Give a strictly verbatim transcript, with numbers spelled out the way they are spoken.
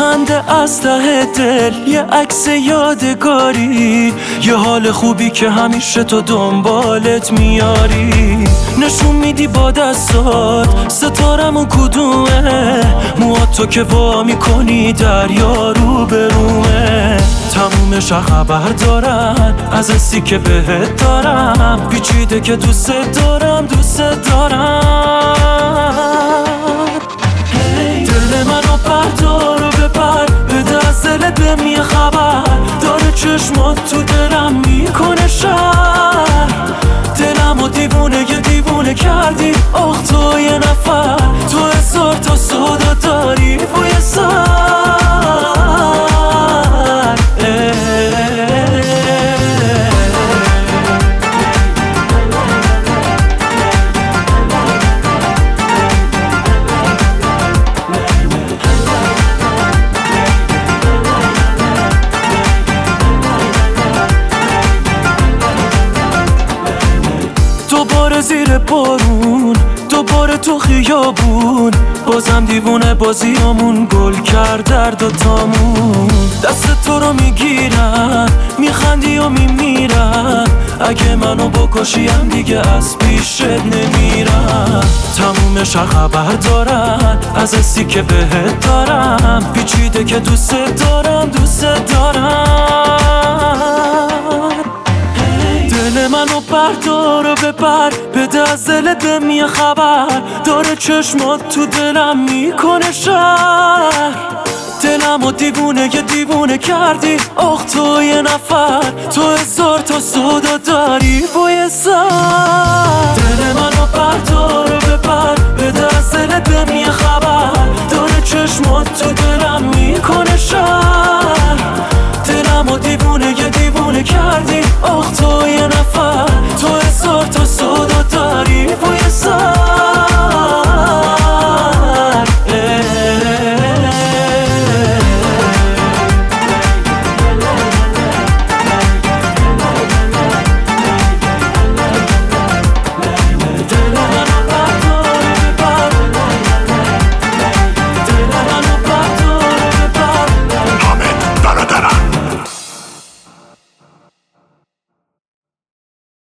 خنده از ته دل، یه عکس یادگاری، یه حال خوبی که همیشه تو دنبالت میاری. نشون میدی با دستات ستارمون کدومه، موهات تو که وا میکنی دریا رو برومه. تمومش خبر دارن از حسی که بهت دارم، پیچیده که دوست دارم دوست دارم. دل منو بردار و ببر، بده از دل دم یه خبر، داره چشمات تو دلم میکنه شهر. دلمو دیوونه یه دیوونه کردی، آخ تو یه نفر، تو هزار تا سودا داری بوی سر. دوباره زیر بارون، دوباره تو خیابون، بازم دیوونه بازیامون گل کرد در دوتامون. دست تو رو میگیرم، میخندی و میمیرم، اگه منو بکشیم دیگه از پیشت نمیرم. تمومش خبر دارن از حسی که بهت دارم، پیچیده که دوست دارم دوست دارم. دل منو بردار و ببر، بده از دل دم یه خبر، داره چشمات تو دلم میکنه شهر. دلمو دیوونه یه دیوونه کردی، آخ تو یه نفر، تو هزار تا سودا داری بوی سر. دل منو بردار و ببر، بده از دل دم یه خبر، داره چشمات تو